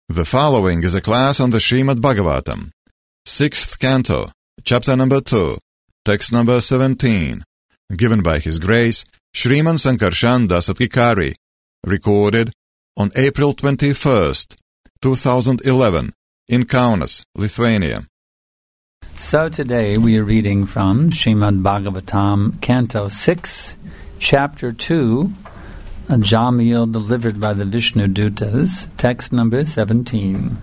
The following is a class on the Srimad Bhagavatam, 6th Canto, Chapter number 2, Text number 17, given by His Grace Shriman Sankarshan Dasatkikari, recorded on April 21st, 2011, in Kaunas, Lithuania. So today we are reading from Srimad Bhagavatam, Canto 6, Chapter 2, a Jamil delivered by the Vishnu Dutas, text number 17.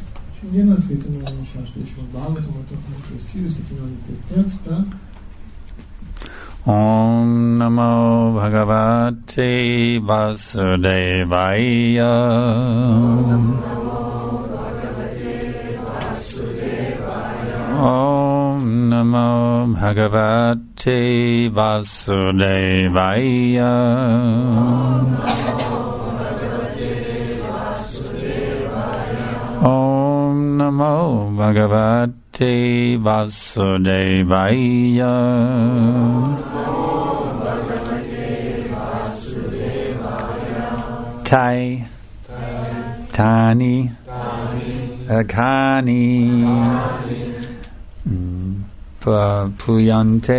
Om Namo Bhagavate Vasudevaya. Om Namo Bhagavate Vasudevaya. Om Namo Bhagavate Vasudevaya. Tai, Tani, Aghani, Puyante,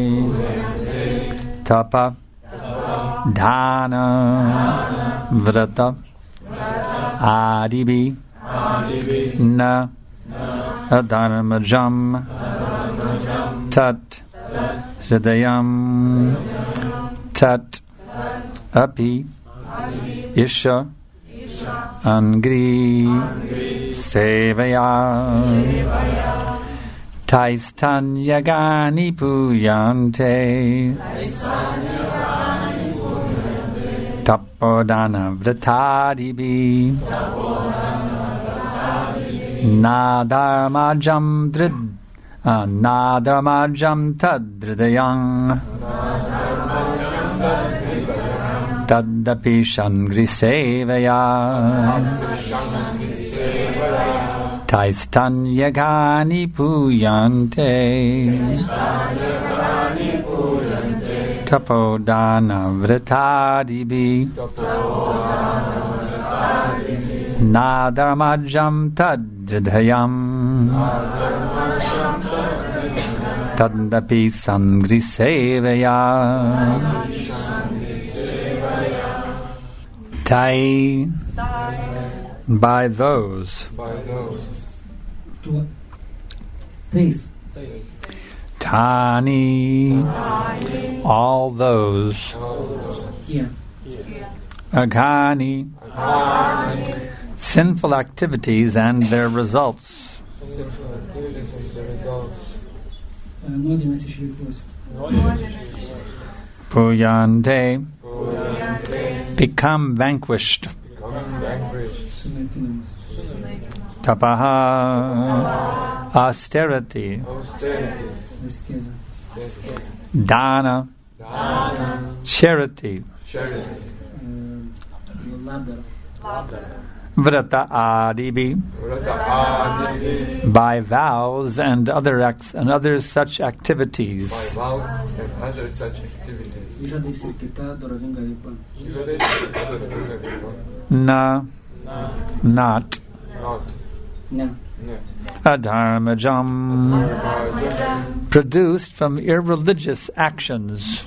Tapa, Dhana, Vrata, Adibi, Na, Adharmajam, Tat, Hridayam, Tat, Api, Isha, Angri, Sevaya, Taistanyagani Puyante, Tapodana Vratadibi, Nadarmajam Tadridayang, Tadapi Shangri Sevaya, Taistanyagani Puyante, Tapodana Vratadibi, Nadarmajam Tadridayam, Tadapi Shangri Sevaya, Tai, by those. Please. Tani, all those. Aghani, sinful activities and their results. Puyante, become vanquished. Tapaha, austerity. Dana, charity. Vrata adibi, by vows and other such activities. Na, not. Adharmajam, produced from irreligious actions.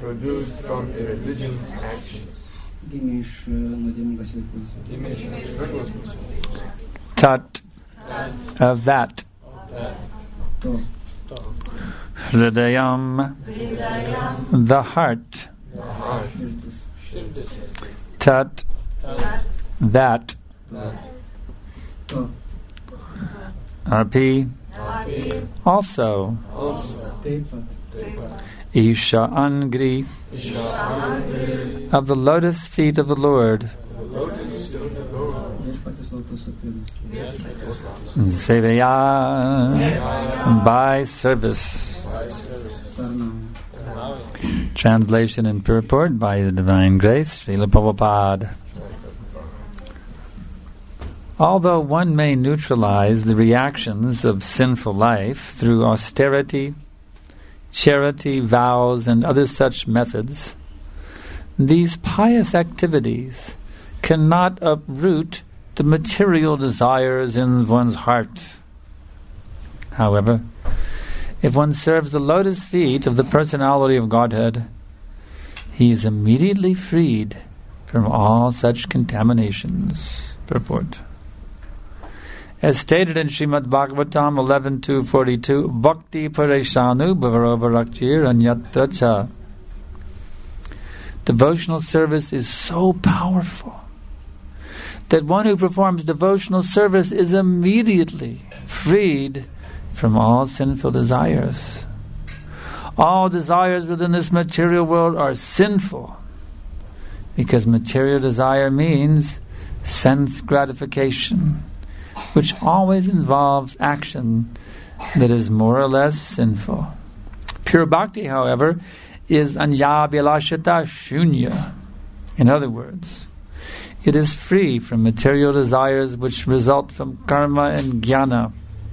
Tat, of that. Hridayam, the heart. Tat, that. Api, also. Isha Angri, of the lotus feet of the Lord. Sevaya, by service. Translation and purport by the Divine Grace, Srila Prabhupada. Although one may neutralize the reactions of sinful life through austerity, charity, vows, and other such methods, these pious activities cannot uproot the material desires in one's heart. However, if one serves the lotus feet of the personality of Godhead, he is immediately freed from all such contaminations. Purport. As stated in Srimad Bhagavatam 11.2.42, Bhakti Pareshanu Bhavarovaraktir Anyatra Cha. Devotional service is so powerful that one who performs devotional service is immediately freed from all sinful desires. All desires within this material world are sinful, because material desire means sense gratification, which always involves action that is more or less sinful. Pure bhakti, however, is anyabhilashita shunya. In other words, it is free from material desires which result from karma and jnana.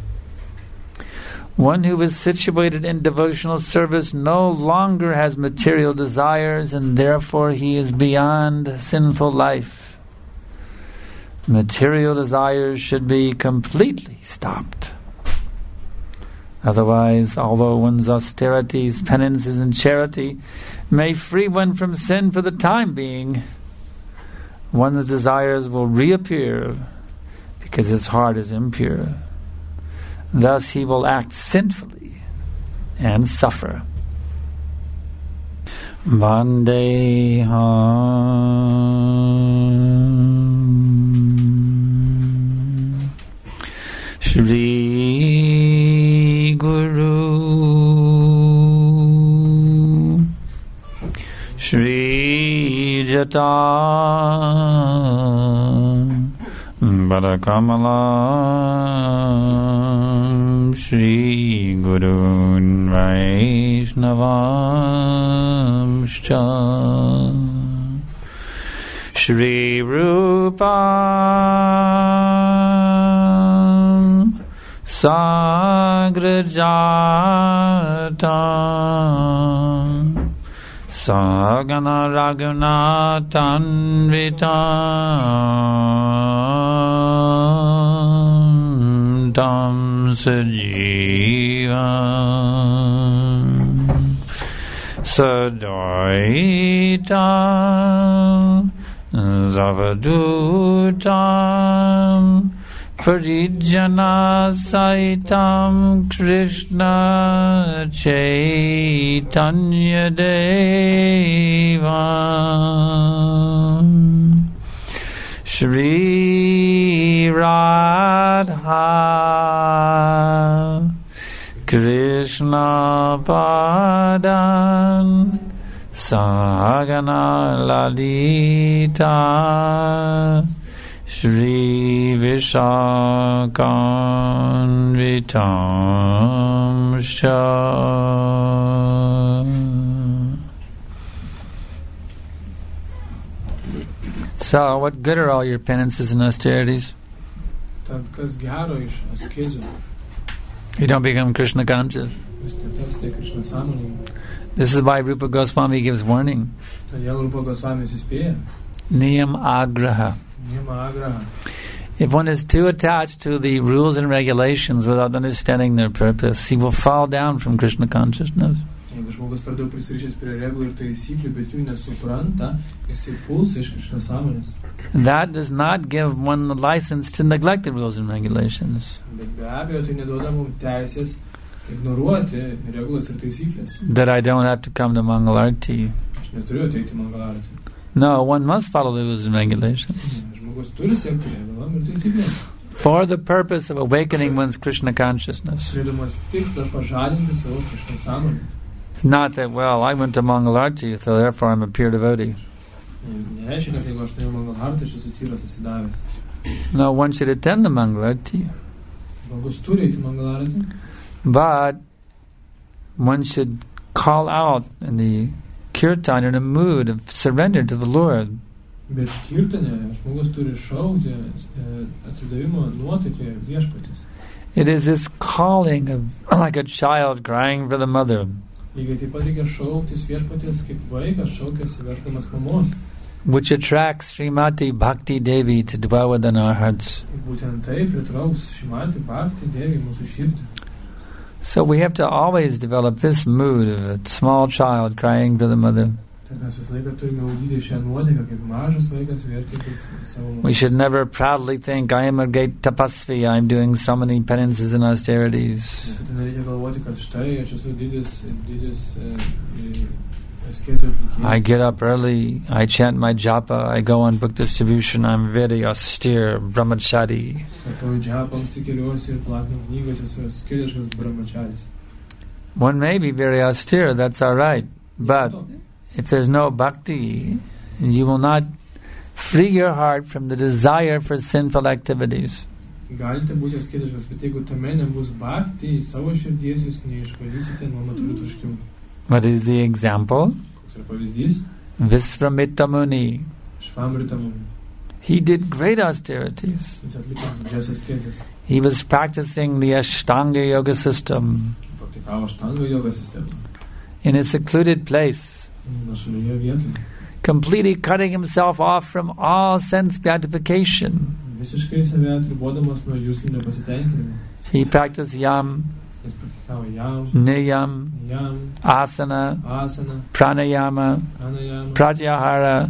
One who is situated in devotional service no longer has material desires, and therefore he is beyond sinful life. Material desires should be completely stopped. Otherwise, although one's austerities, penances, and charity may free one from sin for the time being, one's desires will reappear because his heart is impure. Thus he will act sinfully and suffer. Vandeham Shri Guru Shri Jata Bharakamalam Shri Gurun Vaishnavamscha Shri Rupa Sagrajata Sagana Raghunathanvitam Tam Sajivam Sadaitam Zavadutam Parijana Saitam Krishna Chaitanya Devam Shri Radha Krishna Padan Sagana Lalita Shri Vishakanvitam Sha. So, what good are all your penances and austerities? You don't become Krishna conscious. This is why Rupa Goswami gives warning. Niyam agraha. If one is too attached to the rules and regulations without understanding their purpose, he will fall down from Krishna consciousness. That does not give one the license to neglect the rules and regulations. That I don't have to come to Mangalarti. No, one must follow the rules and regulations. For the purpose of awakening one's Krishna consciousness. Not that, well, I went to Mangalarti, so therefore I'm a pure devotee. No, one should attend the Mangalarti. But one should call out in the kirtan in a mood of surrender to the Lord. It is this calling of like a child crying for the mother. which attracts Srimati Bhakti Devi to dwell within our hearts. Būtent tai pritrauks Šrimati Bhakti Devi mūsų širdį. So we have to always develop this mood of a small child crying for the mother. Tad mes visą laiką turime ugdyti šią nuotaiką, kaip mažas vaikas verkiantis savo mamą. We should never proudly think, I am a great tapasvi, I'm doing so many penances and austerities. Niekada nereikia galvoti, kad štai aš esu didis askezio atlikėjas. I get up early, I chant my japa, I go on book distribution, I'm very austere, brahmachari. Kartuoju džapą, anksti keliuosi ir platinu knygas, esu asketiškas brahmacharis. One may be very austere, that's all right, but if there's no bhakti, you will not free your heart from the desire for sinful activities. Galite būti asketiškas, bet jeigu tame nebus bhakti, savo širdies jūs neišvalysite nuo materialių troškimų. What is the example? Koks yra pavyzdys? Visvamitra Muni. Švamrita Muni. He did great austerities. Jis atliko didžias askezes. He was practicing the Ashtanga yoga system Praktikavo Ashtanga yoga sistemą. in a secluded place, Nuošalioje vietoje. completely cutting himself off from all sense gratification. Visiškai save atribodamas nuo jūsų nepasitenkinimo. He practiced yam, Jis praktikavo jam, niyam, asana, asana, pranayama, pranayama. pratyahara.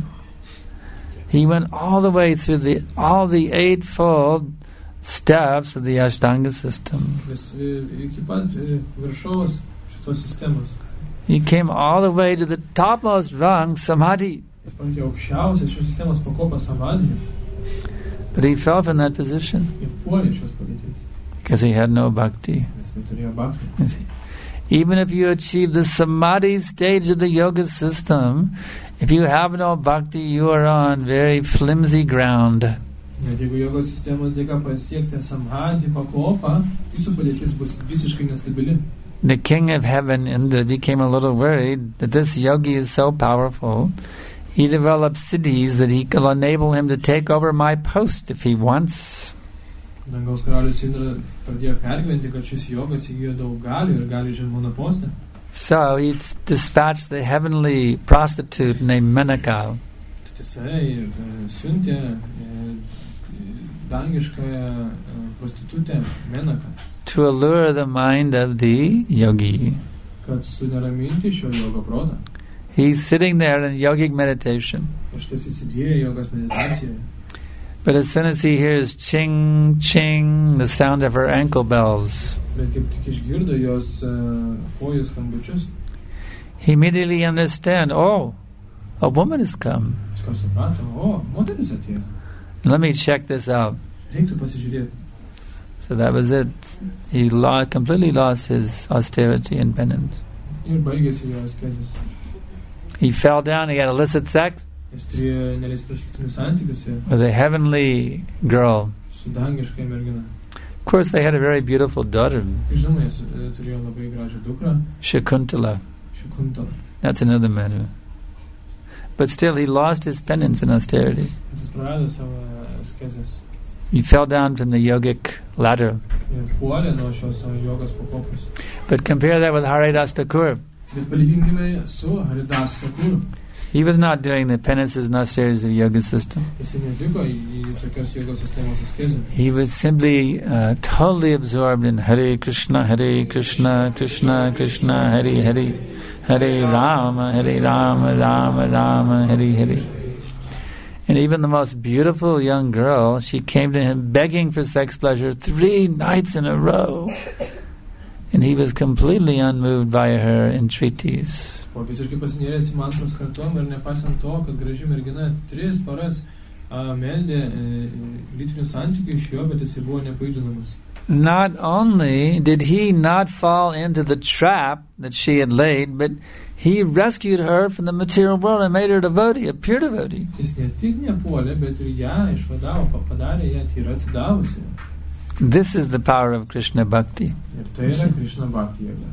He went all the way through all the eightfold steps of the Ashtanga system. Jis iki pat viršaus šitos sistemos. He came all the way to the topmost rung, samadhi. Jis pakė aukščiausią šios sistemos pakopą samadhi But he fell from that position ir puolė šios padėties. because he had no bhakti. Nes neturėjo bhakti. You see. Even if you achieve the samadhi stage of the yoga system, if you have no bhakti, you are on very flimsy ground. Net jeigu jogos sistemos dėka pasieksite samadhi pakopą, jūsų padėtis bus visiškai nestabili. The king of heaven, Indra, became a little worried that this yogi is so powerful. He developed siddhis that he will enable him to take over my post if he wants. Dangaus karalius Indra pradėjo pergyventi, kad šis jogas įgijo daug galių ir gali žemė mano postą. So he dispatched the heavenly prostitute named Menaka. Jisai siuntė dangiškąją prostitutę Menaką, to allure the mind of the yogi. kad suneraminti šio jogo protą. He's sitting there in yogic meditation. Ir štai įsidėjo jogos meditacijoje. But as soon as he hears ching, ching, the sound of her ankle bells, Bet kaip tik išgirdo jos kojų skambučius, he immediately understands, oh, a woman has come. iš karto suprato, moteris atėjo. Let me check this out. Reiktų pasižiūrėti. So that was it. He completely lost his austerity and penance. Ir baigėsi jo askezės. He fell down, he had illicit sex Jis turėjo neleistus santykius with a heavenly girl. su dangiškai mergina. Of course, they had a very beautiful daughter, Žinoma, jis turėjo labai gražią dukrą, Shakuntala. Šikuntala. That's another matter. But still, he lost his penance and austerity. Jis prarado savo askezės. He fell down from the yogic ladder. Ir puolė nuo šios savo jogos pakopos. But compare that with Haridas Thakur. Bet palyginkime su Haridas Thakur. He was not doing the penances and austerities of the yoga system. Jis neliko į tokios jogos sistemos askezę. He was simply totally absorbed in Hare Krishna, Krishna Krishna, Hare Hare, Hare Rama, Rama Rama, Hare Hare. And even the most beautiful young girl, she came to him begging for sex pleasure 3 nights in a row. And he was completely unmoved by her entreaties. O visiškai pasinėręs į mantros kartojimą ir nepaisant to, kad graži mergina 3 paras meldė lytinių santykių iš jo, bet jis buvo nepažinamas. Not only did he not fall into the trap that she had laid, but he rescued her from the material world and made her a devotee, a pure devotee. Jis ne tik nepuolė, bet ir ją išvadavo, padarė ją tyra atsidavusi. This is the power of Krishna Bhakti. Ir tai yra Krishna Bhakti jėga.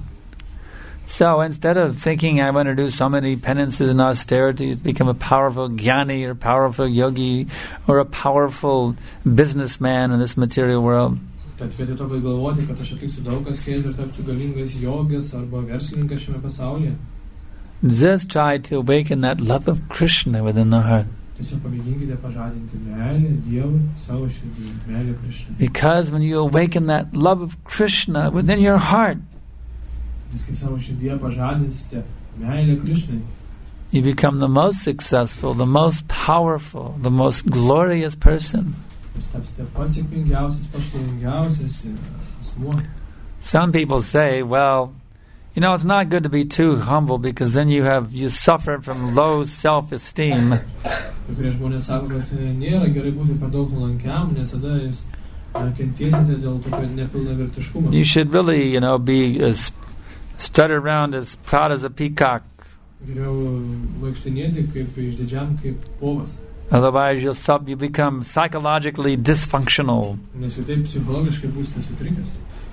So instead of thinking I want to do so many penances and austerities, become a powerful jnani or powerful yogi or a powerful businessman in this material world, Tad vietoj to, kad galvoti, kad aš atliksiu daug askezių ir tapsiu galingas jogis arba verslininkas šiame pasaulyje, just try to awaken that love of Krishna within the heart. Tiesiog pamėginkite pažadinti meilę Dievui, savo širdį, meilę Krishnai. Because when you awaken that love of Krishna within your heart, Nes kai savo širdyje pažadinsite meilę Krishnai, you become the most successful, the most powerful, the most glorious person. jūs tapsite pats sėkmingiausias, pats šlovingiausias asmuo. Some people say, well, you know, it's not good to be too humble because then you suffer from low self-esteem. Kai kurie žmonės sako, kad nėra gerai būti per daug nuolankiam, nes tada jūs kentėsite dėl tokio nepilnavertiškumo. You should really, be as strut around as proud as a peacock. Geriau vaikštinėti kaip išdidžiam, kaip povas. Otherwise you become psychologically dysfunctional. Nes jau taip psichologiškai būsite sutrikęs.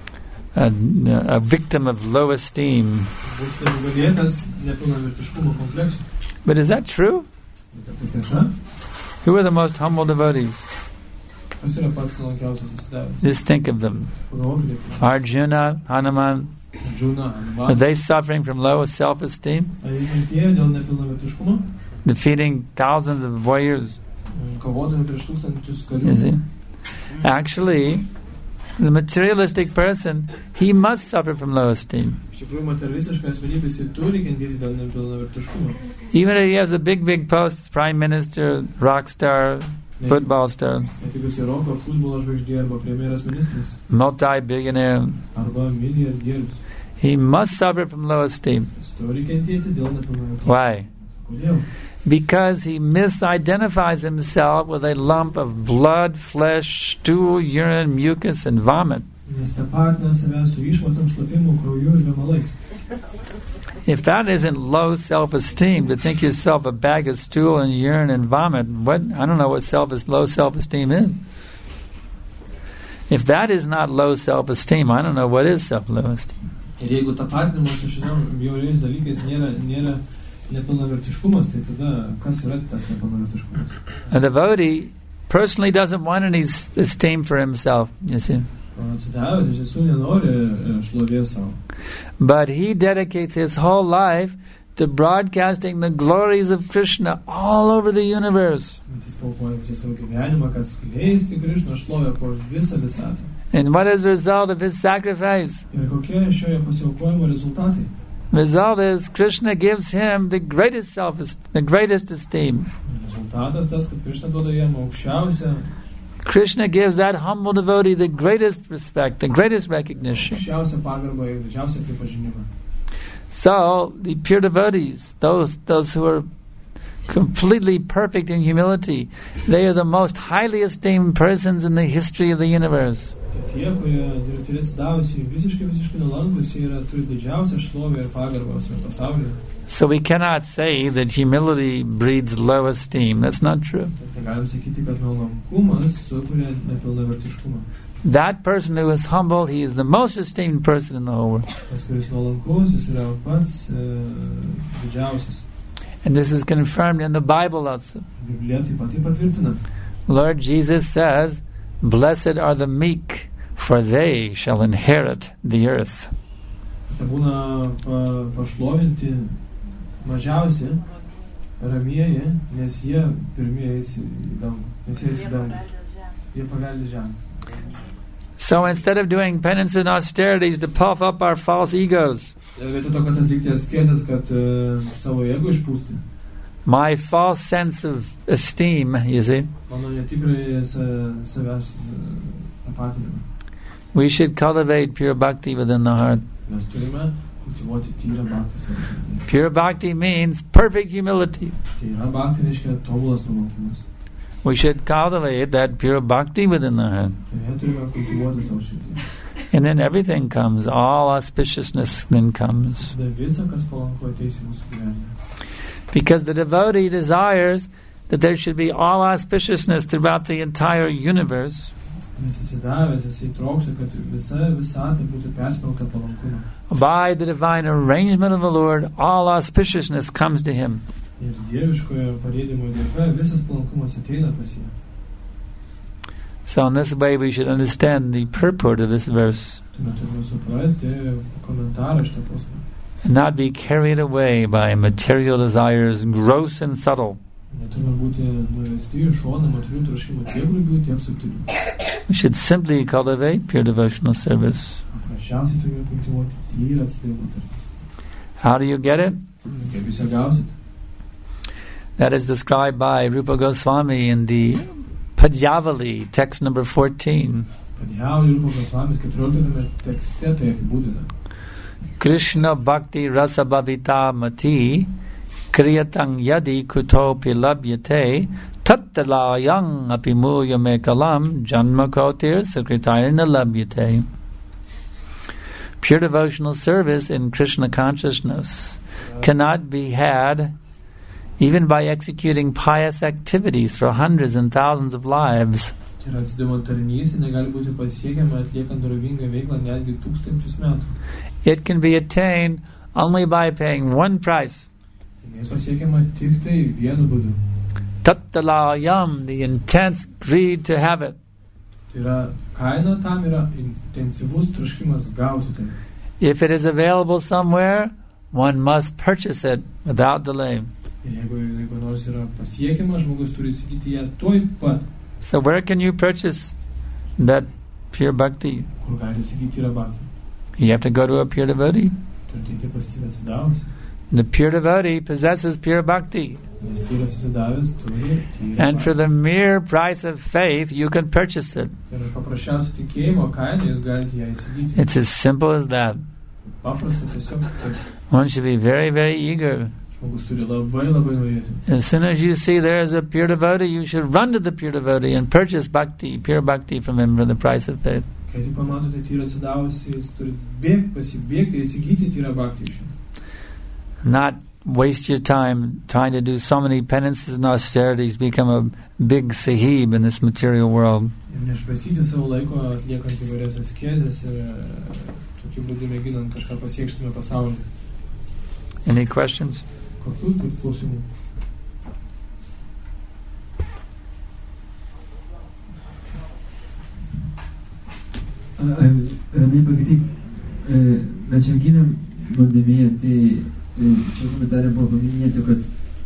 A victim of low esteem. Būsite nugalėtas nepilnavertiškumo kompleksų. But is that true? Bet ar tai tiesa? Who are the most humble devotees? Kas yra pats nuolankiausias atsidavęs? Just think of them. Pagalvokite. Arjuna, Hanuman. Arjuna, Are they suffering from low self-esteem? Ar jie kentėjo dėl nepilnavertiškumo? Defeating thousands of warriors. Kovodami prieš tūkstančius You karių. see? Actually, the materialistic person, he must suffer from low esteem. Iš tikrųjų, materialistiška asmenybė jis turi kentėti dėl nepilnavertiškumo. Even if he has a big post, prime minister, rock star, football star, Net jeigu jis roko futbolo žvaigždė arba premjeras ministras multi-billionaire, arba milijardierius, he must suffer from low esteem. jis turi kentėti dėl nepilnavertiškumo. Why? Kodėl? Because he misidentifies himself with a lump of blood, flesh, stool, urine, mucus, and vomit. Nes tapatina save su išmatom, šlapimu, krauju ir vėmalais. If that isn't low self-esteem, to think yourself a bag of stool and urine and vomit, I don't know what low self-esteem is. If that is not low self-esteem, I don't know what is low esteem. Ir jeigu tapatinimas su šitam bjauriais dalykais nėra nepilnavertiškumas, tai tada kas yra tas nepilnavertiškumas? A devotee personally doesn't want any esteem for himself, you see. Atsidavęs iš tiesų nenori šlovės savo. But he dedicates his whole life to broadcasting the glories of Krishna all over the universe. Bet jis paukoja visą savo gyvenimą, kad skleisti Krišnos šlovę po visą visatą. And what is the result of his sacrifice? Ir kokie šioje pasiaukojimo rezultatai? The result is Krishna gives him the greatest esteem. Rezultatas tas, kad Krišna duoda jam aukščiausią. Krishna gives that humble devotee the greatest respect, the greatest recognition. Aukščiausią pagarbą ir didžiausią pripažinimą. So the pure devotees, those who are completely perfect in humility, they are the most highly esteemed persons in the history of the universe. Tie, kurie yra atsidavęs visiškai nuolankus, jie turi didžiausią šlovę ir pagarbą visame pasaulyje. So we cannot say that humility breeds low esteem. That's not true. Galim sakyti, kad nuolankumas sukuria nepilnavertiškumą. That person who is humble, he is the most esteemed person in the whole world. Tas, kuris nuolankus, jis yra pats didžiausias. And this is confirmed in the Bible also. Biblija taip pat patvirtina. Lord Jesus says, "Blessed are the meek, for they shall inherit the earth." Tai būna pašlovinti mažiausi, ramieji, nes jie pirmieji eis į dangų. Nes jie eis į dangų. Jie paveldi žemę. So instead of doing penance and austerities to puff up our false egos, Vietoj to, kad atlikti askezes, kad savo ego išpūsti. my false sense of esteem, you see, Mano netikrai savęs tapatinimą. we should cultivate pure bhakti within the heart. Mes turime kultivuoti tyrą bhaktį savo širdyje. Pure bhakti means perfect humility. Tyra bhaktį reiškia tobulas nuolankumas. We should cultivate that pure bhakti within the heart. Joje turime kultivuoti savo širdyje. And then everything comes, all auspiciousness then comes. Tada visa, kas palanku, ateis į mūsų gyvenimą. Because the devotee desires that there should be all auspiciousness throughout the entire universe. Nes atsidavęs, jisai trokšta, kad visa visata būtų persmelkta palankumo. By the divine arrangement of the Lord, all auspiciousness comes to him. Ir dieviškojo parėdimo dėka visas palankumas ateina pas jį. So in this way we should understand the purport of this verse Tuomet turime suprasti komentarą šitą posmą. and not be carried away by material desires, gross and subtle. Neturime būti nuvesti į šoną materialių troškimų tiek grubių, tiek subtilių. We should simply cultivate pure devotional service. Paprasčiausiai turime kultivuoti tyrą atsidavimo tarnystę. How do you get it? Kaip jūs ją gausit? That is described by Rupa Goswami in the Padjavali, text number 14. Padjavali Rupa Goswamis 14 tekste tai apibūdina. Krishna bhakti rasa bhavita mati kriyatang yadi kutopi labhyate tattalayang apimulya mekalam janma kotir sakritarina labhyate. Pure devotional service in Krishna consciousness cannot be had even by executing pious activities for hundreds and thousands of lives. It can be attained only by paying one price. Tattalayam, the intense greed to have it. If it is available somewhere, one must purchase it without delay. So where can you purchase that pure bhakti? You have to go to a pure devotee. The pure devotee possesses pure bhakti. And for the mere price of faith, you can purchase it. It's as simple as that. One should be very, very eager. As soon as you see there is a pure devotee, you should run to the pure devotee and purchase bhakti, pure bhakti from him for the price of faith. Not waste your time trying to do so many penances and austerities, become a big sahib in this material world. Any questions? Mes jau gynėm nuodėmėje, tai čia komentarė buvo paminėta, kad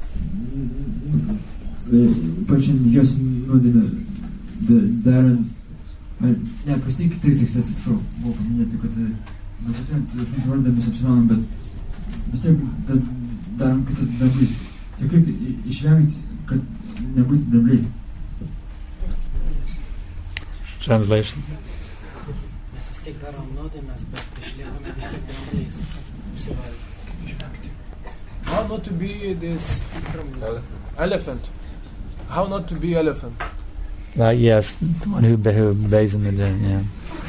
pačią jos nuodėmę darant, ne, pastai kitai tekste atsipšau, buvo paminėta, kad būtent vardą mes apsimanom, bet vis tiek darom kitas darbais. Tai kaip išvengti, kad nebūti dabliai? Translation. Mes vis tiek darom nuodėmes, bet išliekame vis tiek dabliais. How not to be this elephant? How not to be elephant? Yes, the one who bathes in the den, yeah.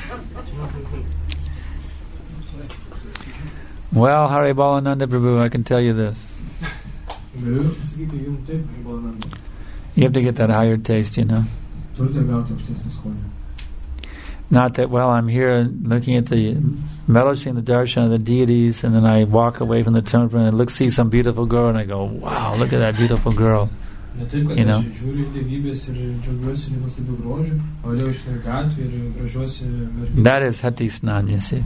Well, Hari Balananda Prabhu, I can tell you this. You have to get that higher taste, you know. Not that, well, I'm here looking at relishing the darshan of the deities, and then I walk away from the temple and see some beautiful girl, and I go, wow, look at that beautiful girl. You know? That is Hati Snan, you see.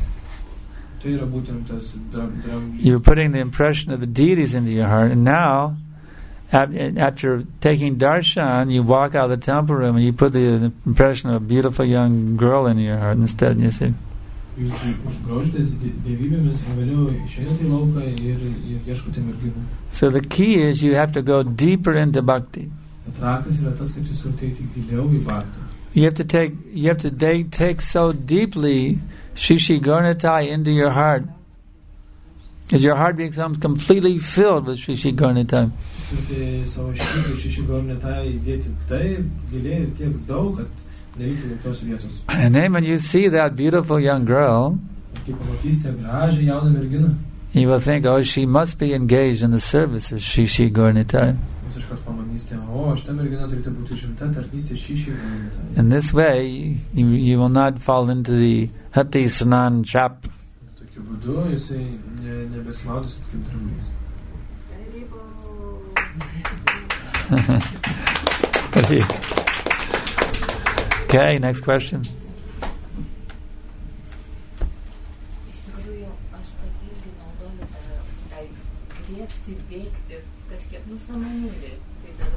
You're putting the impression of the deities into your heart, and now, after taking darshan, you walk out of the temple room and you put the impression of a beautiful young girl into your heart instead, you see. So the key is you have to go deeper into bhakti. You have to take so deeply Shishi Gaurnitai into your heart, as your heart becomes completely filled with Shishi Gaurnitai. And then when you see that beautiful young girl, you will think, oh, she must be engaged in the service of Shishi Gaurnitai. In this way, you will not fall into the Hati Snan trap. Okay, next question.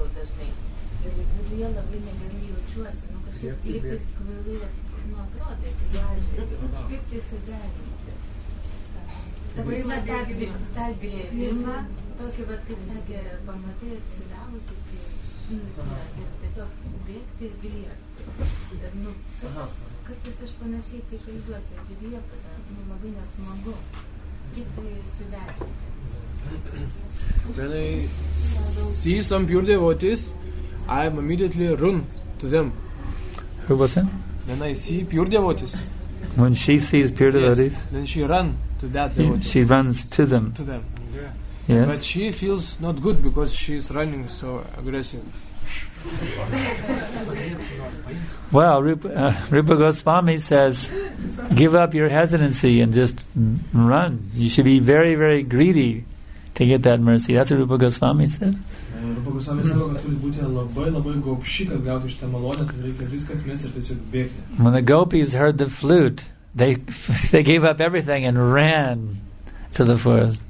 dažnai. Ir viduje labai negerai jaučiuosi, kažkaip lygtais kvailai, atrodai, tai atžvilgiu. Kaip tai suderinti? Ta prasme, tą grėvimą, tokį, kaip sakė, pamatai atsidavusi, ir tiesiog bėgti ir griebti. Ir, kartais aš panašiai taip elgiuosi, viduje tada, labai nesmagu. Kaip tai suderinti? When I see some pure devotees, I immediately run to them. Who was it? When I see pure devotees. When she sees pure devotees? Yes, then she runs to that devotee. She runs to them. To them. Yes. But she feels not good because she is running so aggressive. Well, Rupa Goswami says, give up your hesitancy and just run. You should be very, very greedy to get that mercy. That's what Rupa Goswami said. Rupa Goswami sako, kad turi būti labai gobši, kad gauti šitą malonę, tad reikia viską atmesti ir tiesiog bėgti. When the gopis heard the flute, they gave up everything and ran to the forest.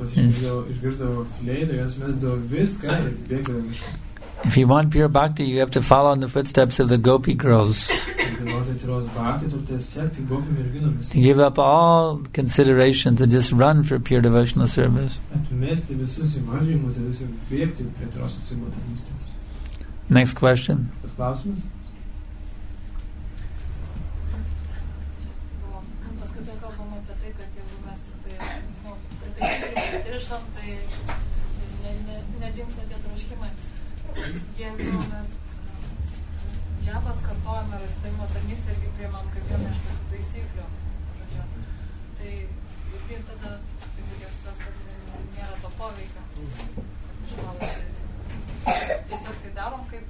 If you want pure bhakti, you have to follow in the footsteps of the gopi girls. To give up all considerations and just run for pure devotional service. Next question. Jeigu mes džiabas kartojame ir įstatymo tarnystę irgi priimam kaip vieną iš tokių taisyklių, tai ir tada reikia suprasti, kad nėra to poveikio. Tiesiog tai darom kaip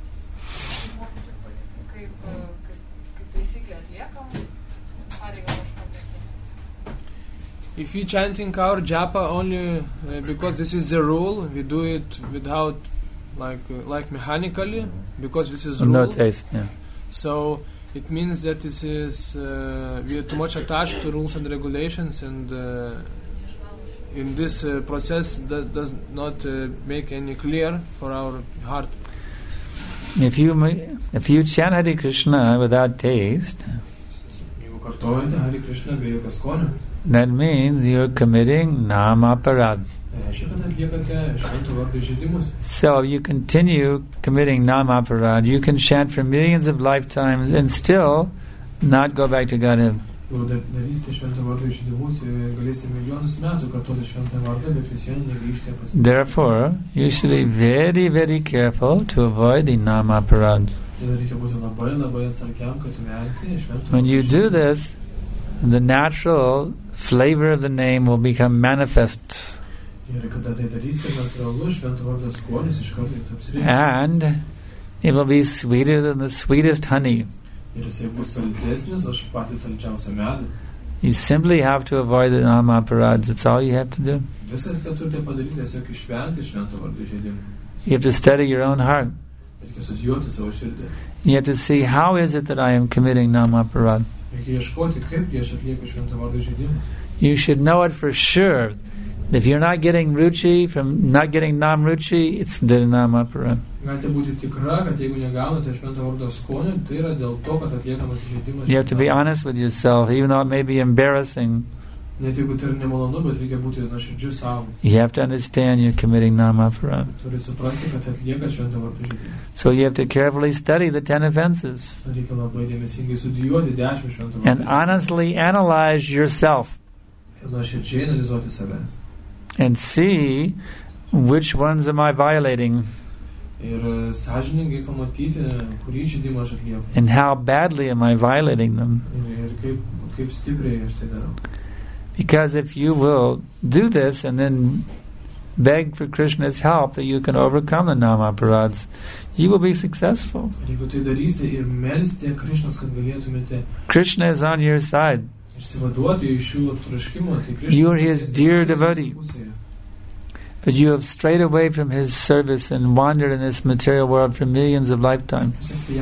taisyklę atliekam, pareigą kažkokią. If we chanting our japa only because this is the rule, we do it without like mechanically, because this is rule. No taste, yeah. So it means that this is we are too much attached to rules and regulations, and in this process that does not make any clear for our heart. If you chant Hare Krishna without taste, that means you're committing namaparad. So you continue committing namaparad, you can chant for millions of lifetimes and still not go back to Godhead. Therefore, you should be very, very careful to avoid the namaparad. When you do this, the natural flavor of the name will become manifest. And it will be sweeter than the sweetest honey. You simply have to avoid the namaparads. That's all you have to do. You have to study your own heart. You have to see, how is it that I am committing namaparad? You should know it for sure. If you're not getting ruchi from not getting nam ruchi, it's the namaparad. You have to be honest with yourself, even though it may be embarrassing. You have to understand you're committing namaparad. So you have to carefully study the 10 offenses and honestly analyze yourself and see which ones am I violating and how badly am I violating them. Because if you will do this and then beg for Krishna's help that you can overcome the namaparads, you will be successful. Krishna is on your side. You are his dear devotee. But you have strayed away from his service and wandered in this material world for millions of lifetimes.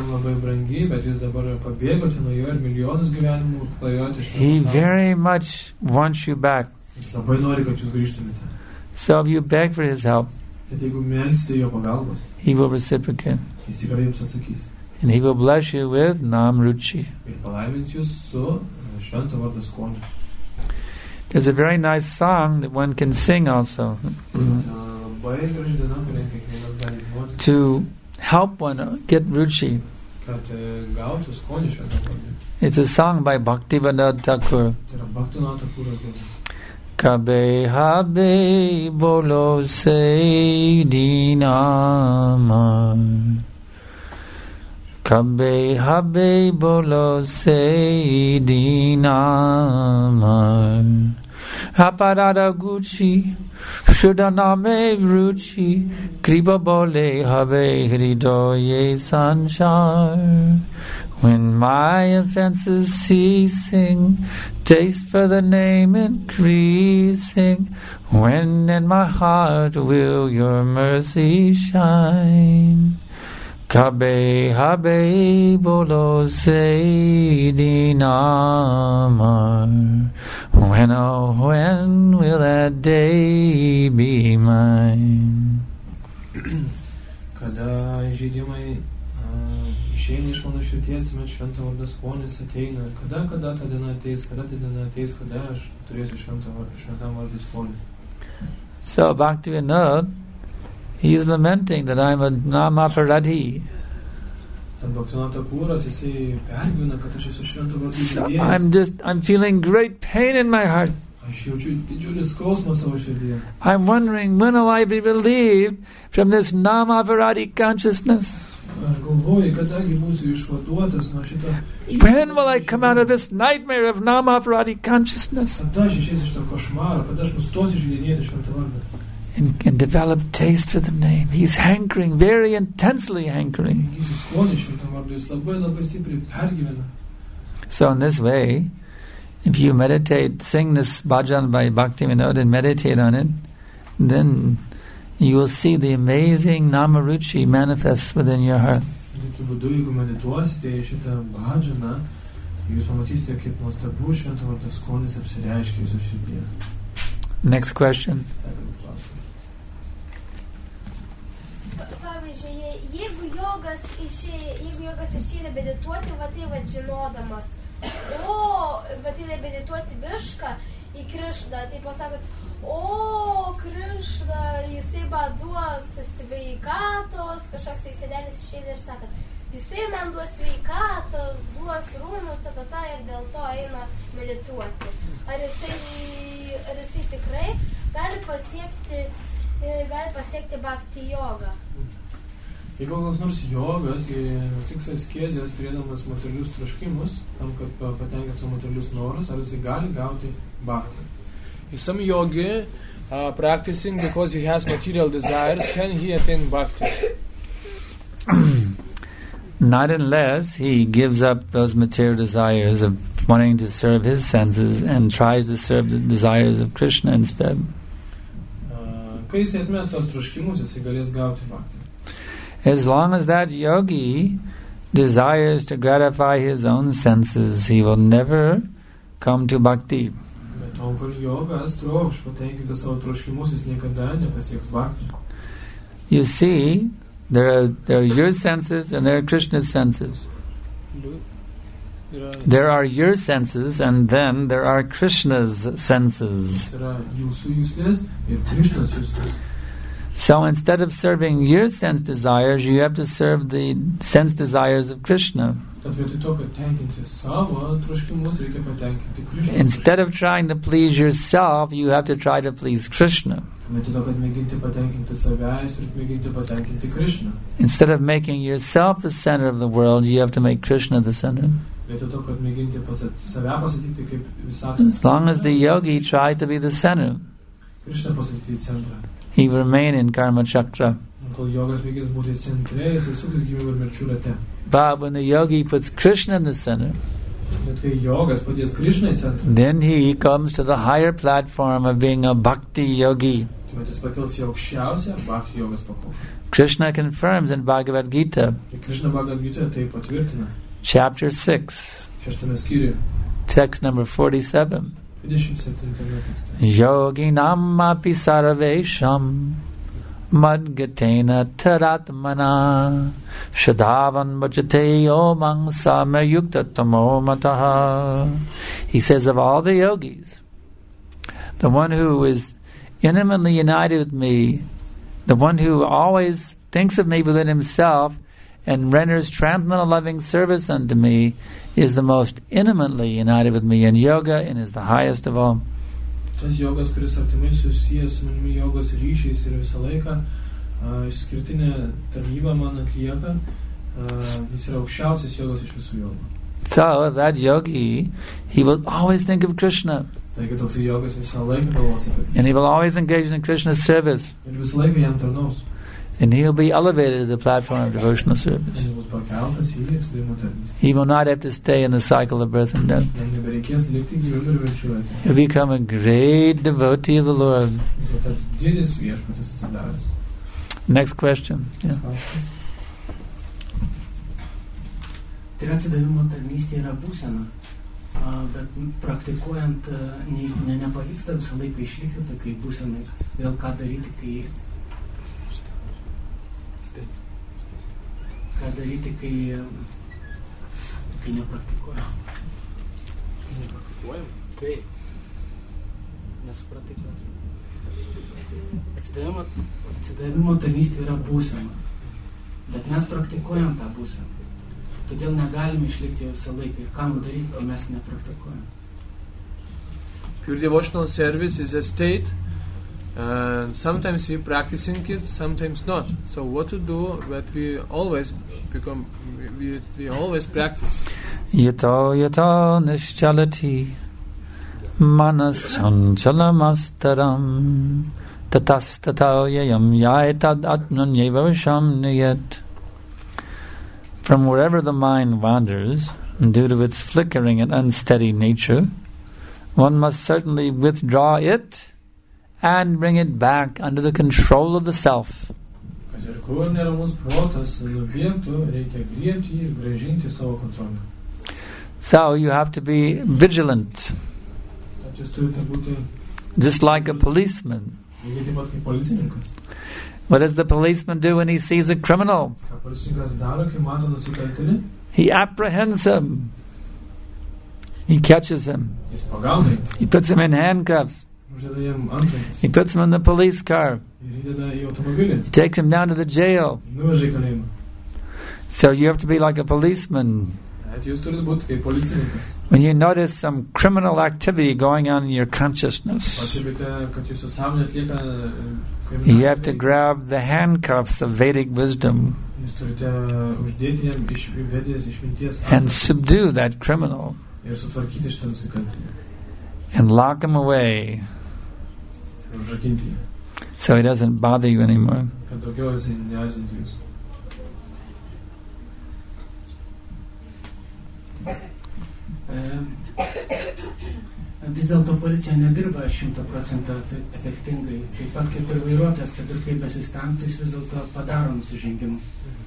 He very much wants you back. So you beg for his help. kad jeigu melsite jo pagalbos, He will reciprocate. jis tikrai jums atsakys. And He will bless you with Nam Ruchi. Ir palaimins jūs su švento vardo skoniu. There's a very nice song that one can sing also Labai graži diena, kurią kiekvienas gali dainuoti, to help one get Ruchi. kad gautų skonį švento vardo. It's a song by Bhaktivinoda Thakur. Tai yra Bhaktivinoda Thakuras daina. Kabe habe bolo se dinamar. Kabe habe bolo se dinamar. Aparada guchi, shudaname ruchi, kriba bole habe hridoye sanchar. When my offenses ceasing, taste for the name increasing, when in my heart will your mercy shine. Kabe habe bolo se dinamar. When, oh, when will that day be mine? Kada įžeidimai išeina iš mano širties, tuomet švento vardo skonis ateina. Kada ta diena ateis, kada aš turėsiu šventam vardo skonį. So Bhaktivinoda, he's lamenting that I'm a Namaparadhi. Bhaktivinoda Thakuras, jisai pergyvena, kad aš esu švento vardo So įžeidėjas. I'm feeling great pain in my heart. Aš jaučiu didžiulį skausmą savo širdyje. I'm wondering when will I be relieved from this Namaparadi consciousness? Aš galvoju, kadagi būsiu išvaduotas nuo šito. When will I come out of this nightmare of Namaparadi consciousness Kada aš išeisiu iš to košmaro, kada aš nustosiu įžeidinėti švento vardą. and develop taste for the name? He's hankering, very intensely hankering. Įgysiu skonį šventam vardu, jis labai stipriai pergyvena. So in this way, if you meditate, sing this bhajan by Bhaktivinoda and meditate on it, then you will see the amazing Namaruchi manifests within your heart. Tokiu būdu, jeigu medituosite į šitą bhadžaną, jūs pamatysite, kaip nuostabu švento vardo skonis apsireiškia jūsų širdyje. Next question. Sekantis klausimas. Pavyzdžiui, jeigu jogas išeina medituoti, va tai va žinodamas, va tai medituoti mišką į Krišną, tai pasakot, Krišna, jisai man duos sveikatos, kažkoks tai senelis išeina ir sako, jisai man duos sveikatos, duos rūmų, ir dėl to eina medituoti. Ar jisai tikrai gali pasiekti bhakti jogą? Jeigu koks nors jogas atliks askezės turėdamas materialius troškimus, tam, kad patenkintų savo materialius norus, ar jisai gali gauti bhakti? Is some yogi practicing because he has material desires, can he attain bhakti? Not unless he gives up those material desires of wanting to serve his senses and tries to serve the desires of Krishna instead. Kai jis atmes tos troškimus, jis galės gauti bhakti. As long as that yogi desires to gratify his own senses, he will never come to bhakti. Bet tol, kol jogas trokš patenkinti savo troškimus, jis niekada nepasieks bhakti. You see, there are your senses and there are Krishna's senses. There are your senses and then there are Krishna's senses. Yra jūsų jūslės ir Krishnas jūslės. So instead of serving your sense desires, you have to serve the sense desires of Krishna. Tad vietoj to, kad tenkinti savo troškimus, reikia patenkinti Krishną. Instead of trying to please yourself, you have to try to please Krishna. Vietoj to, kad mėginti patenkinti savęs, reikia mėginti patenkinti Krishną. Instead of making yourself the center of the world, you have to make Krishna the center. Vietoj to, kad mėginti save pasakyti kaip visatos. As long as the yogi tries to be the center, Krishną pasakyti į centrą. he will remain in karma chakra. Kol jogas mėgins būti centre, jis suksis gyvybę ir mirčių rate. But when the yogi puts Krishna in the center, Bet kai jogas padės Krishną į centrą, then he comes to the higher platform of being a bhakti yogi. tuomet jis pakils į aukščiausią bhakti jogas pakopą. Krishna confirms in Bhagavad Gita, Ir Krishna Bhagavad Gita tai patvirtina. chapter 6, 6 skyriuje, text number 47. 27 tekste. Yoginam api sarvesham Madgatena taratmana Shadavan bhajate omang samayukta tamo mataha. He says, of all the yogis, the one who is intimately united with me, the one who always thinks of me within himself and renders transcendental loving service unto me, is the most intimately united with me in yoga and is the highest of all. Tas jogas, kuris artimai susijęs su manimi jogos ryšiais ir visą laiką išskirtinę tarnybą man atlieka, jis yra aukščiausias jogas iš visų jogų. So that yogi, he will always think of Krishna. Taigi toksai jogas visą laiką galvos apie Krishną. And he will always engage in Krishna's service. Ir visą laiką jam tarnaus. And he'll be elevated to the platform of devotional service. Jis bus pakeltas į atsidavimo tarnystę. He will not have to stay in the cycle of birth and death. Jam nebereikės likti gyvų ir mirčių. He'll become a great devotee of the Lord. Tad didis viešpatis atsidaręs. Next question. Yeah. Tai yra atsidavimo tarnystė yra būsena, bet praktikuojant nepavyksta visą laiką išlikti tokiai būsenai. Vėl ką daryti, kai nepraktikuojam? Taip. Nesupratai klausimą. Atsidavimo tarnystė yra būsena, bet mes praktikuojam tą būseną. Todėl negalime išlikti visą laiką. Ir ką daryti, kai mes nepraktikuojam? Pure devotional service is a state. Sometimes we practicing it, sometimes not. So what to do? But we always become, we always practice. Yato nischalati manas chanchalamastaram tatastatao yayam yaitad atman yevavasham niyat. From wherever the mind wanders, due to its flickering and unsteady nature, one must certainly withdraw it and bring it back under the control of the self. So you have to be vigilant, just like a policeman. What does the policeman do when he sees a criminal? He apprehends him. He catches him. He puts him in handcuffs. He puts him in the police car. He takes him down to the jail. So you have to be like a policeman. When you notice some criminal activity going on in your consciousness, you have to grab the handcuffs of Vedic wisdom and subdue that criminal and lock him away so he doesn't bother you anymore. Vis dėlto policija nedirba 100% efektingai. Taip pat kaip ir vairuotojas, kad ir kaip besistengtų, jis vis dėlto padaro nusižengimus.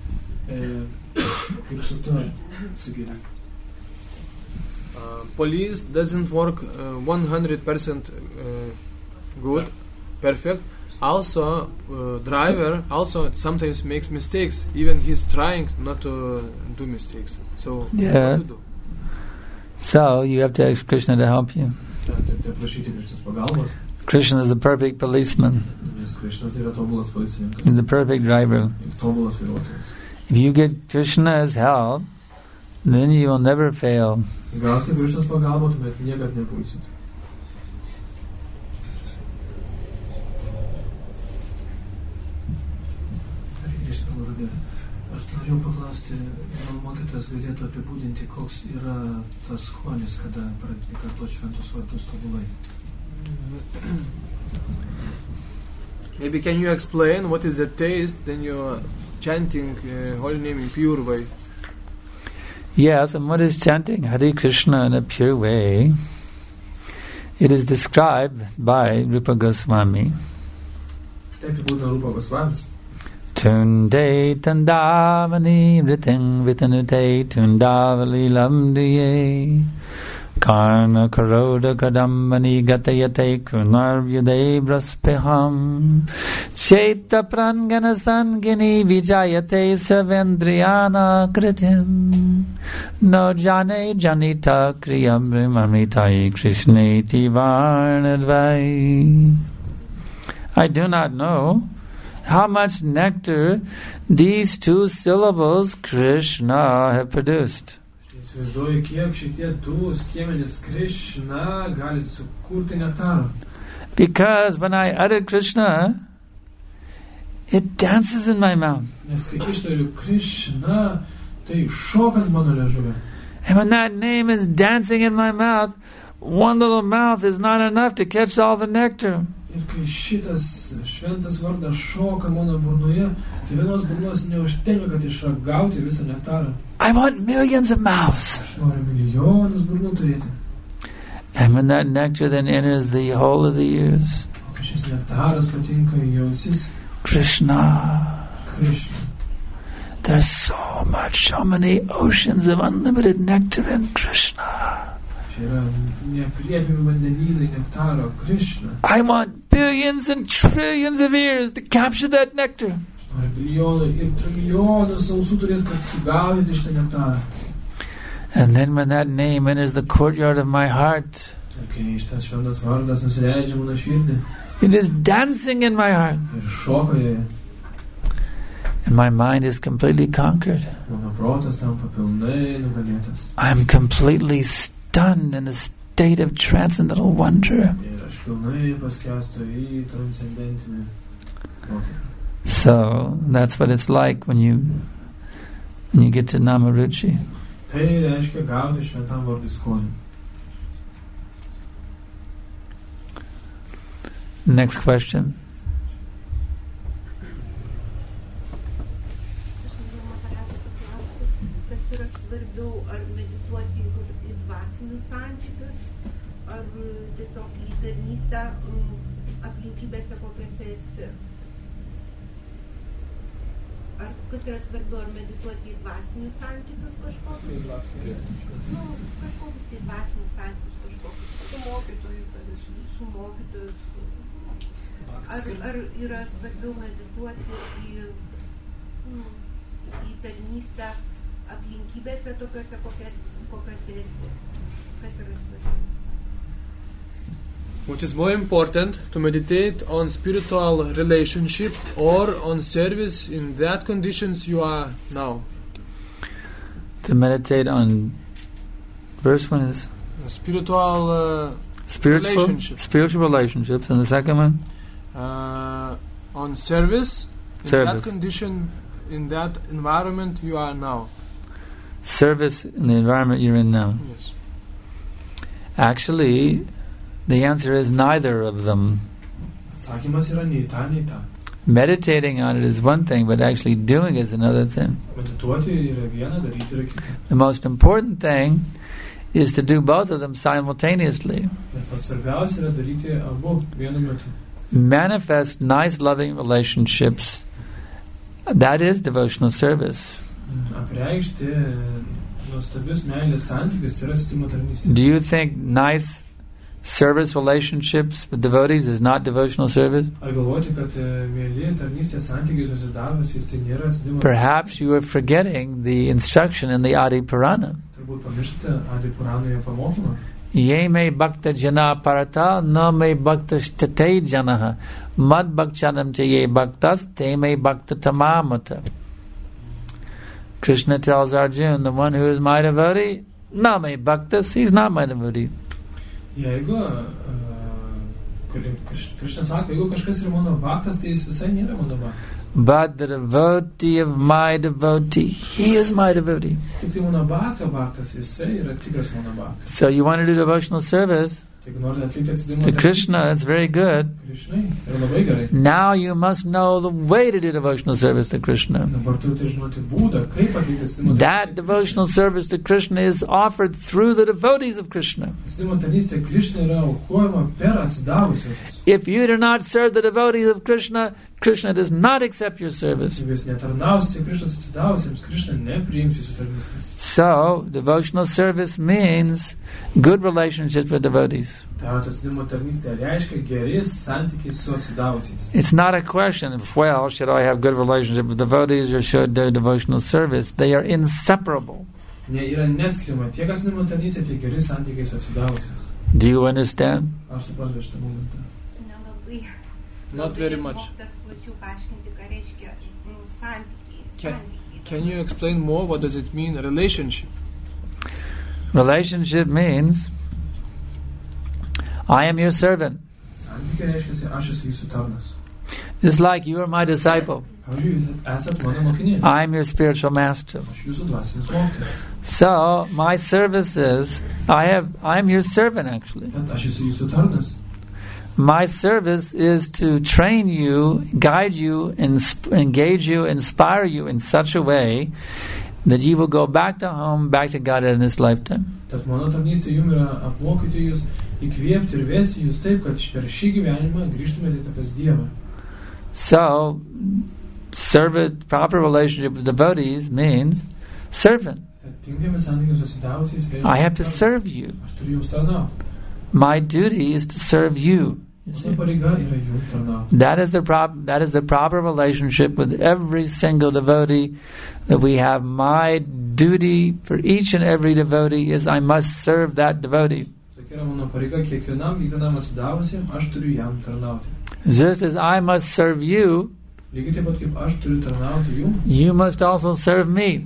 Kaip su tuo sugyventi? Police doesn't work 100% good, perfect. Also, driver also sometimes makes mistakes. Even he's trying not to do mistakes. So, yeah. What to do? So you have to ask Krishna to help you. Krishna is the perfect policeman. He's the perfect driver. If you get Krishna's help, then you will never fail. Aš norėjau paklausti, gal mokytojas galėtų apibūdinti, koks yra tas skonis, kada pradėti kartuoti šventus vardus tobulai. Maybe can you explain what is the taste when you're chanting holy name in pure way? Yes, and what is chanting Hare Krishna in a pure way? It is described by Rupa Goswami. Tunde tandavani vriting vitanute tundavali lamdiye Karna karoda kadambani gatayate kunarvyude braspeham Cheta prangana sangini vijayate sarvendriyana kritim No jane janita kriyam brahmamitai krishneti varnadvai. I do not know how much nectar these two syllables Krishna have produced. Because when I utter Krishna, it dances in my mouth. And when that name is dancing in my mouth, one little mouth is not enough to catch all the nectar. Ir kai šitas šventas vardas šoka mano burnoje, tai vienos burnos neužtenka, kad išragauti visą nektarą. I want millions of mouths. Aš noriu milijonus burnų turėti. And when that nectar then enters the whole of the ears, Kai šis nektaras patinka į ausis, Krishna. Krishna. There's so many oceans of unlimited nectar in Krishna. Čia yra neapriepiami vandenynai nektaro, Krishna. I want billions and trillions of ears to capture that nectar. Aš noriu bilijonų ir trilijonus ausų turėti, kad sugaudyti šitą nektarą. And then when that name enters the courtyard of my heart, Ir kai šitas šventas vardas nusileidžia mano širdį, it is dancing in my heart. ir šoka joje, And my mind is completely conquered. mano protas tampa pilnai nugalėtas. I'm completely stunned in a state of transcendental wonder. Ir aš pilnai paskęstu į transcendentinį nuotaiką. So that's what it's like when you get to Namaruchi. Tai reiškia gauti šventam vardui skonį. Next question. Kas yra svarbiau, ar medituoti į dvasinius santykius, ar tiesiog į tarnystę aplinkybėse, kokiose esi? Ar kas yra svarbiau, ar medituoti į dvasinius santykius kažkokius? Kažkokius tai dvasinius santykius kažkokius. Su mokytoju, su mokytoju. Ar yra svarbiau medituoti į tarnystę aplinkybėse tokiose, kokiose esi? Kas yra svarbiau? What is more important, to meditate on spiritual relationship or on service in that conditions you are now? To meditate on, first one is Spiritual relationships, and the second one? On service in Service. that condition, in that environment you are now. Service in the environment you're in now. Yes. Actually, the answer is neither of them. Atsakymas yra nei ta, nei ta. Meditating on it is one thing, but actually doing is another thing. Medituoti yra viena, daryti yra kita. The most important thing is to do both of them simultaneously. Bet pats svarbiausia yra daryti abu vienu metu. Manifest nice, loving relationships. That is devotional service. Apreikšti nuostabius meilės santykius, tai yra stimo tarnystė. Do you think nice service relationships with devotees is not devotional service? Ar galvoti, kad mėly tarnystės santykiai susidavusiais, tai nėra stimo? Perhaps you are forgetting the instruction in the Adi Purana. Turbūt pamiršti Adi Puranoje pamokymą. Ye me bhakta jana parata na me bhakta shtate janaha mad bhakchanam cha ye bhaktas te me bhakta tamamata. Krishna tells Arjuna, the one who is my devotee, na me bhaktas, he's not my devotee. Jeigu Krishna sako, jeigu kažkas yra mano bhaktas, tai jis visai nėra mano bhaktas. But the devotee of my devotee, he is my devotee. Tik tai mano bhaktas, jisai yra tikras mano bhaktas. So you want to do devotional service Jeigu norite atlikti atsidavimo to Krishna, that's very good. Krishnai, yra labai gerai. Now you must know the way to do devotional service to Krishna. Dabar turite žinoti būdą, kaip atlikti atsidavimo That devotional service to Krishna is offered through the devotees of Krishna. Atsidavimo tarnystė Krishnai yra aukojama per atsidavusius. If you do not serve the devotees of Krishna, Krishna does not accept your service. Jeigu jūs netarnausite Krishnos atsidavusiems, Krishna nepriims jūsų tarnystės. So, devotional service means good relationships with devotees. It's not a question of, well, should I have good relationship with devotees or should do devotional service? They are inseparable. Do you understand? Not very much. Can you explain more? What does it mean, relationship? Relationship means I am your servant. Just like you are my disciple. I am your spiritual master. So my service is I am your servant actually. My service is to train you, guide you, engage you, inspire you in such a way that you will go back to home, back to God in this lifetime. So, proper relationship with devotees means servant. I have to serve you. My duty is to serve you. That is the proper relationship with every single devotee that we have. My duty for each and every devotee is I must serve that devotee. Just as I must serve you, you must also serve me.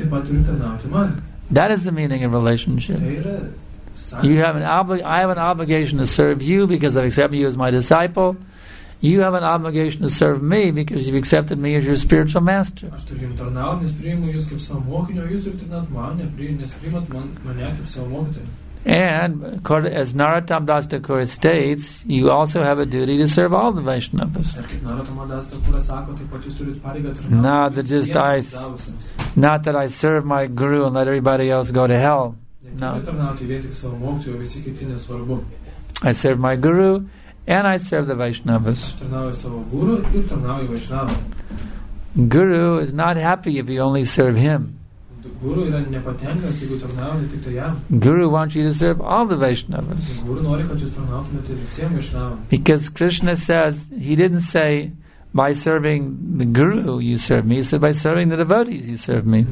That is the meaning of relationship. I have an obligation to serve you because I've accepted you as my disciple. You have an obligation to serve me because you've accepted me as your spiritual master. And as Narottam Das Thakur states, you also have a duty to serve all the Vaishnavas. Not that I serve my guru and let everybody else go to hell. No. I serve my guru and I serve the Vaishnavas. Guru is not happy if you only serve him. Guru wants you to serve all the Vaishnavas. Because Krishna says, he didn't say, by serving the Guru you serve me. He said, by serving the devotees you serve me.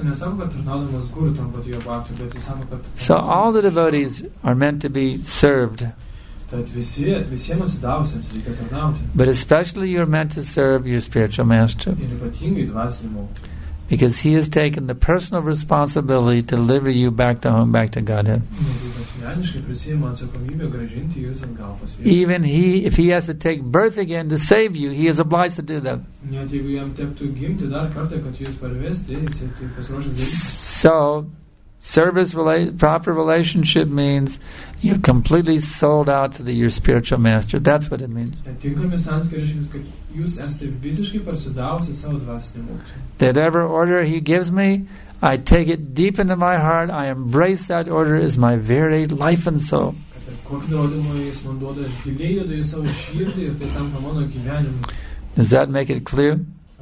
So all the devotees are meant to be served. But especially you're meant to serve your spiritual master. Because he has taken the personal responsibility to deliver you back to home, back to Godhead. Even if he has to take birth again to save you, he is obliged to do that. So, proper relationship means you're completely sold out to your spiritual master. That's what it means. Whatever order he gives me, I take it deep into my heart. I embrace that order as my very life and soul. Does that make it clear?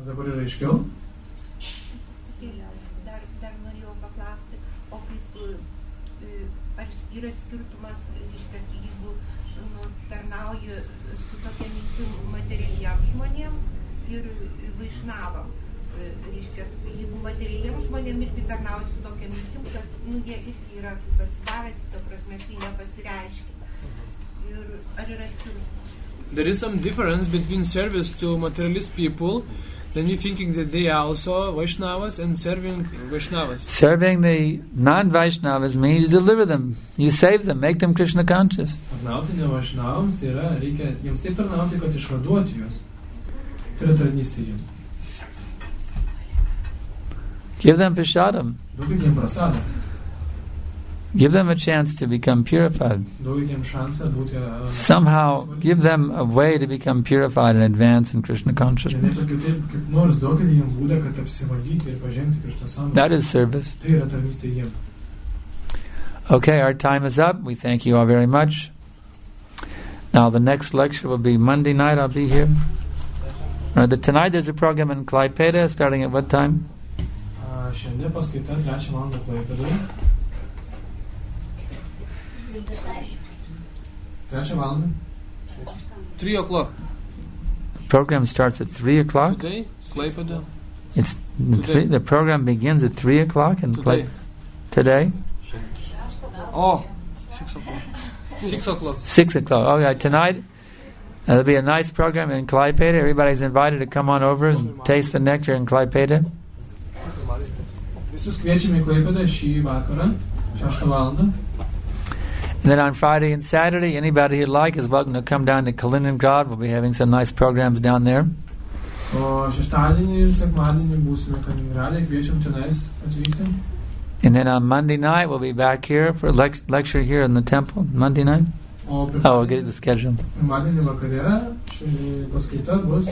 There is some difference between service to materialist people, then you thinking that they are also Vaishnavas, and serving Vaishnavas. Serving the non-Vaishnavas means you deliver them, you save them, make them Krishna conscious. Give them prasadam. Give them a chance to become purified. Somehow give them a way to become purified and advance in Krishna consciousness. That is service. Okay, our time is up. We thank you all very much. Now the next lecture will be Monday night. I'll be here. Tonight there's a program in Klaipeda starting at what time? Šiandien paskaita 3 valandą Klaipėdoje. 3 valandą. 3 o'clock. Program starts at 3 o'clock. Today, Klaipėda. It's the program begins at 3 o'clock in today. Oh, 6 o'clock. 6 o'clock. 6 o'clock. Oh, yeah, tonight there'll be a nice program in Klaipėda. Everybody's invited to come on over and taste the nectar in Klaipėda. Visus kviečiame į Klaipėdą šį vakarą, 6 valandą. And then on Friday and Saturday, anybody who'd like is welcome to come down to Kaliningrad. We'll be having some nice programs down there. O šeštadienį ir sekmadienį būsime Kaliningrade, kviečiam tenais atvykti. And then on Monday night, we'll be back here for a lecture here in the temple. Monday night? We'll get the schedule. Pirmadienį vakare paskaita bus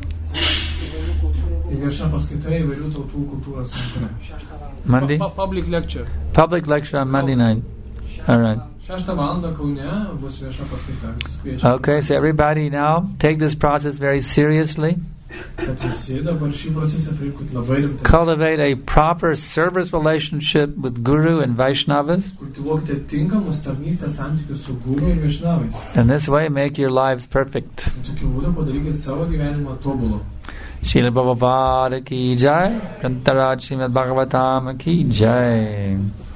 vieša paskaita įvairių tautų kultūros centre. Monday? Public lecture. Public lecture on Monday night. All right. 6 valandą Kaune bus vieša paskaita. Okay, so everybody now take this process very seriously. Cultivate a proper service relationship with Guru and Vaishnavas. And this way make your lives perfect. Srila Prabhupada ki jai, Grantaraj Srimad Bhagavatam ki jai.